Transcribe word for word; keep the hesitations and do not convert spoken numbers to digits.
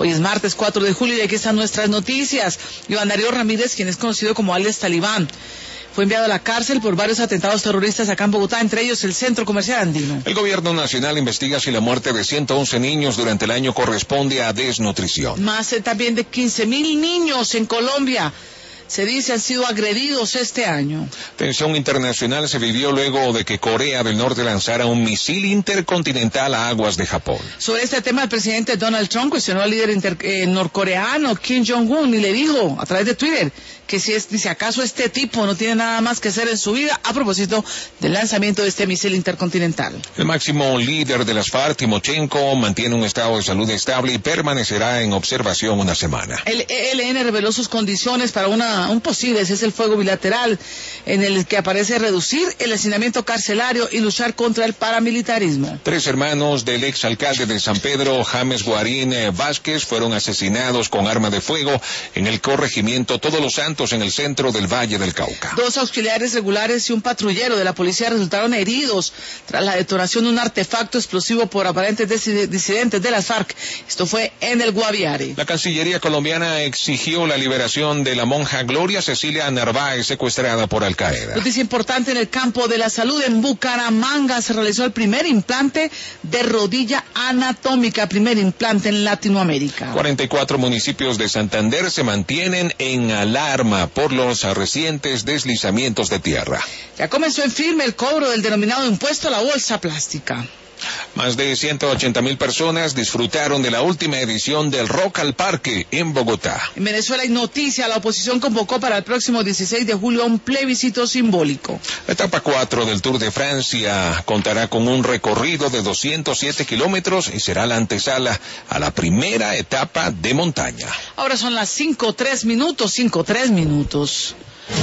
Hoy es martes cuatro de julio y aquí están nuestras noticias. Iván Darío Ramírez, quien es conocido como alias Talibán, fue enviado a la cárcel por varios atentados terroristas acá en Bogotá, entre ellos el Centro Comercial Andino. El gobierno nacional investiga si la muerte de ciento once niños durante el año corresponde a desnutrición. Más eh, también de quince mil niños en Colombia, se dice, han sido agredidos este año. Tensión internacional se vivió luego de que Corea del Norte lanzara un misil intercontinental a aguas de Japón. Sobre este tema, el presidente Donald Trump cuestionó al líder inter, eh, norcoreano Kim Jong-un y le dijo a través de Twitter que si, es, si acaso este tipo no tiene nada más que hacer en su vida, a propósito del lanzamiento de este misil intercontinental. El máximo líder de las FARC, Timochenko, mantiene un estado de salud estable y permanecerá en observación una semana. El E L N reveló sus condiciones para una, un posible cese el fuego bilateral, en el que aparece reducir el hacinamiento carcelario y luchar contra el paramilitarismo. Tres hermanos del exalcalde de San Pedro, James Guarín eh, Vázquez, fueron asesinados con arma de fuego en el corregimiento Todos los Santos, en el centro del Valle del Cauca. Dos auxiliares regulares y un patrullero de la policía resultaron heridos tras la detonación de un artefacto explosivo por aparentes disidentes de las FARC. Esto fue en el Guaviare. La Cancillería colombiana exigió la liberación de la monja Gloria Cecilia Narváez, secuestrada por Al Qaeda. Noticia importante en el campo de la salud. En Bucaramanga se realizó el primer implante de rodilla anatómica, primer implante en Latinoamérica. cuarenta y cuatro municipios de Santander se mantienen en alarma por los recientes deslizamientos de tierra. Ya comenzó en firme el cobro del denominado impuesto a la bolsa plástica. Más de ciento ochenta mil personas disfrutaron de la última edición del Rock al Parque en Bogotá. En Venezuela hay noticia, la oposición convocó para el próximo dieciséis de julio un plebiscito simbólico. La etapa cuatro del Tour de Francia contará con un recorrido de doscientos siete kilómetros y será la antesala a la primera etapa de montaña. Ahora son las cinco tres minutos, cinco tres minutos.